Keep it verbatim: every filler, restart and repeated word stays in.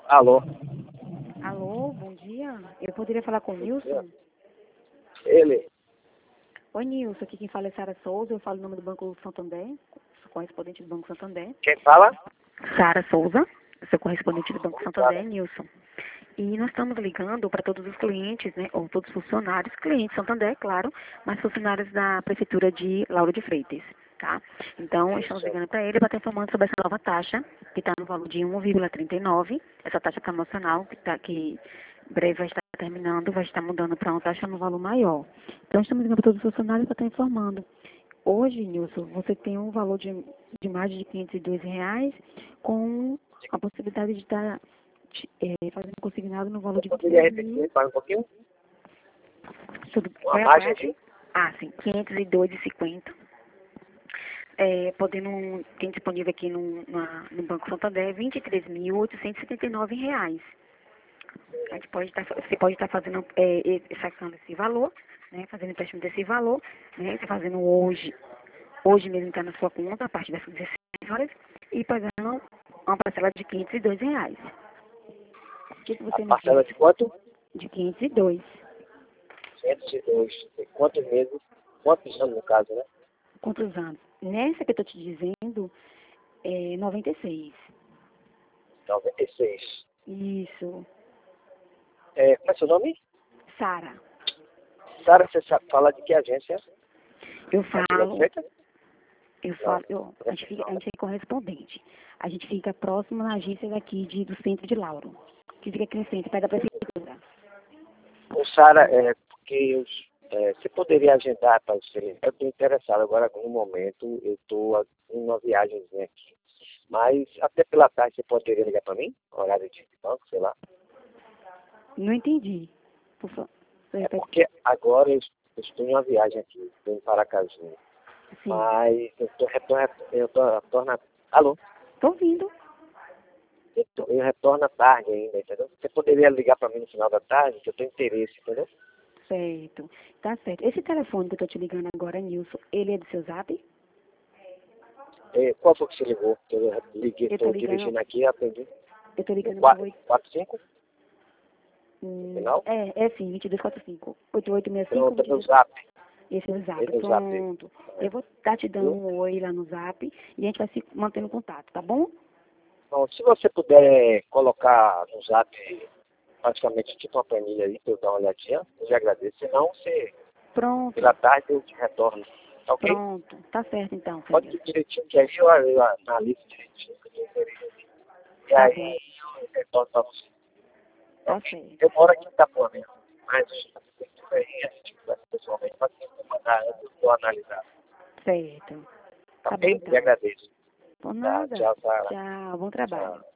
Alô? Alô, bom dia. Eu poderia falar com o Nilson? Ele? Oi, Nilson. Aqui quem fala é Sara Souza. Eu falo em nome do Banco Santander, sou correspondente do Banco Santander. Quem fala? Sara Souza, eu sou correspondente do Banco Sara. Santander, Nilson. E nós estamos ligando para todos os clientes, né, ou todos os funcionários, clientes Santander, claro, mas funcionários da Prefeitura de Lauro de Freitas, tá? Então, estamos ligando para ele para estar informando sobre essa nova taxa, que está no valor de um vírgula trinta e nove, essa taxa promocional, que, tá, que breve vai estar terminando, vai estar mudando para uma taxa no valor maior. Então, estamos ligando para todos os funcionários para estar informando. Hoje, Nilson, você tem um valor de, de mais de quinhentos e dois reais com a possibilidade de estar é, fazendo consignado no valor de Poderia vinte e três mil. repetir para um pouquinho? Tudo, Uma qual é a margem parte? aqui? Ah, sim, quinhentos e dois reais e cinquenta centavos. É, podendo, tem disponível aqui no, na, no Banco Santander vinte e três mil oitocentos e setenta e nove reais. A gente pode estar, você pode estar fazendo, é, e- sacando esse valor, né, fazendo empréstimo desse valor, né, você fazendo hoje, hoje mesmo está na sua conta, a partir das dezesseis horas, e pagando uma parcela de quinhentos e dois reais. O que, que A você me parcela diz? de quanto? De quinhentos e dois. quinhentos e dois. Tem quantos meses? Quantos anos no caso, né? Quantos anos? Nessa que eu estou te dizendo, é noventa e seis. noventa e seis. Isso. É, como é seu nome? Sara, Sara, você sabe falar de que agência? eu Aqui da falo, feita? eu Não. falo, eu, a, gente fica, a gente é correspondente. A gente fica próximo na agência daqui de, do centro de Lauro, que fica aqui no centro, perto da prefeitura. Ô, Sara, é porque eu, é, você poderia agendar para você? Eu estou interessado agora, no momento, eu estou em uma viagemzinha aqui. Mas até pela tarde você poderia ligar para mim? Horário de banco, sei lá. Não entendi. Por favor. Você É repete? porque agora eu estou em uma viagem aqui, estou em Paracaju. Sim. Mas eu estou retorno, eu tô, retorno. Alô? Estou ouvindo. Eu, tô, eu retorno à tarde ainda, entendeu? Você poderia ligar para mim no final da tarde, que eu tenho interesse, entendeu? Certo. Tá certo. Esse telefone que eu estou te ligando agora, Nilson, ele é do seu zap? É, qual foi que você ligou? Eu liguei, Eu estou estou ligando, dirigindo aqui e atendi. eu estou ligando para quatro, oito. quatro, cinco? Hum, Final? é, é sim, vinte e dois quarenta e cinco. oito oito seis cinco, Pronto, é vinte e no dois. zap. Esse é o É zap. no zap. Pronto. Eu vou estar te dando Viu? um oi lá no zap e a gente vai se mantendo contato, tá bom? Então, se você puder colocar no zap praticamente tipo uma planilha aí para eu dar uma olhadinha, eu já agradeço. Senão, você, Pronto. pela tarde eu te retorno. Tá ok? Pronto. Tá certo então, Pode filho. ir direitinho, que aí eu, eu analiso direitinho que eu tenho interesse. E Tá aí bom. eu retorno para você. Tá Ok? certo. Eu moro aqui em Itapuã mesmo. Mas aí a gente conversa pessoalmente, mas se você mandar, eu vou analisar. Certo. Tá Tá bom ok? E então. agradeço. Por Tá, nada. tchau, Sara. Tchau. Bom trabalho. Tchau.